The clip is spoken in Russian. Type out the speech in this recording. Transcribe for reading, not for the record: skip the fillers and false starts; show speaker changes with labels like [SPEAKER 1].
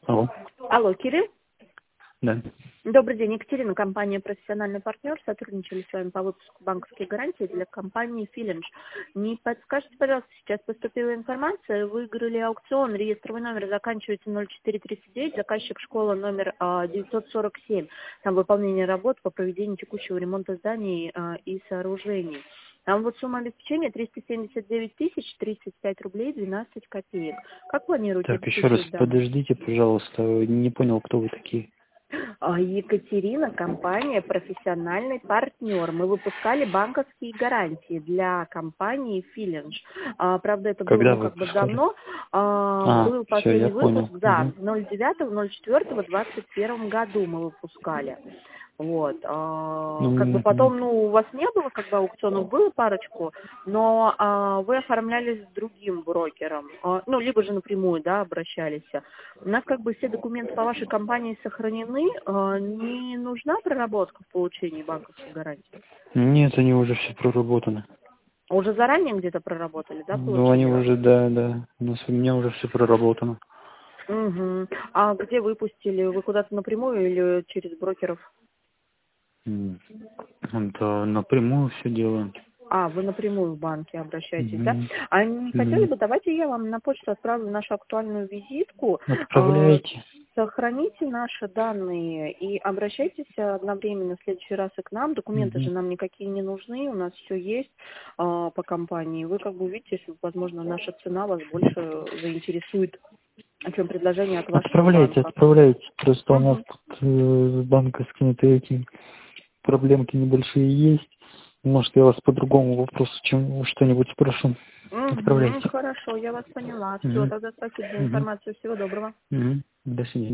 [SPEAKER 1] Алло.
[SPEAKER 2] Алло, Кирилл?
[SPEAKER 1] Да.
[SPEAKER 2] Добрый день, Екатерина, компания «Профессиональный партнер». Сотрудничали с вами по выпуску банковских гарантий для компании «Филинж». Не подскажите, пожалуйста, сейчас поступила информация, выиграли аукцион, реестровый номер заканчивается 0439, заказчик школа номер 947. Там выполнение работ по проведению текущего ремонта зданий и сооружений. Там вот сумма обеспечения 379 тысяч 35 рублей 12 копеек. Как планируете
[SPEAKER 1] Так, еще раз
[SPEAKER 2] обеспечить данные?
[SPEAKER 1] подождите, пожалуйста. Не понял, кто вы такие.
[SPEAKER 2] Екатерина, компания «Профессиональный партнер». Мы выпускали банковские гарантии для компании «Филинж». Правда, это было
[SPEAKER 1] Когда
[SPEAKER 2] как бы
[SPEAKER 1] выпускали?
[SPEAKER 2] давно. Был
[SPEAKER 1] Все, я
[SPEAKER 2] последний выпуск,
[SPEAKER 1] понял.
[SPEAKER 2] да, в 09.04.21 году мы выпускали. Вот. Как бы
[SPEAKER 1] Ну,
[SPEAKER 2] потом, у вас не было, как бы аукционов было парочку, но вы оформлялись с другим брокером, либо же напрямую, да, обращались. У нас как бы все документы по вашей компании сохранены, не нужна проработка в получении банковской гарантии?
[SPEAKER 1] нет, они уже все проработаны.
[SPEAKER 2] Уже заранее где-то проработали, да,
[SPEAKER 1] Ну, они
[SPEAKER 2] получение?
[SPEAKER 1] уже, да. У меня уже все проработано.
[SPEAKER 2] Угу. А где выпустили? Вы куда-то напрямую или через брокеров?
[SPEAKER 1] Да, напрямую все делаем.
[SPEAKER 2] Вы напрямую в банке обращаетесь, да?
[SPEAKER 1] Мгм.
[SPEAKER 2] А не хотели
[SPEAKER 1] Да.
[SPEAKER 2] бы, давайте я вам на почту отправлю нашу актуальную визитку,
[SPEAKER 1] Отправляйте.
[SPEAKER 2] сохраните наши данные и обращайтесь одновременно в следующий раз и к нам. Документы же
[SPEAKER 1] Мгм.
[SPEAKER 2] нам никакие не нужны, у нас все есть по компании. Вы как бы увидите, если, возможно, наша цена вас больше заинтересует, о чем предложение от вашего банка.
[SPEAKER 1] Отправляйте. Просто у нас
[SPEAKER 2] Мгм.
[SPEAKER 1] тут с банковскими-то эти проблемки небольшие есть. Может, я вас по другому вопросу что-нибудь спрошу.
[SPEAKER 2] Мгм.
[SPEAKER 1] Отправляйте.
[SPEAKER 2] Хорошо, я вас поняла. Все,
[SPEAKER 1] Мгм.
[SPEAKER 2] тогда спасибо за
[SPEAKER 1] Мгм.
[SPEAKER 2] информацию. Всего доброго.
[SPEAKER 1] Мгм. До свидания.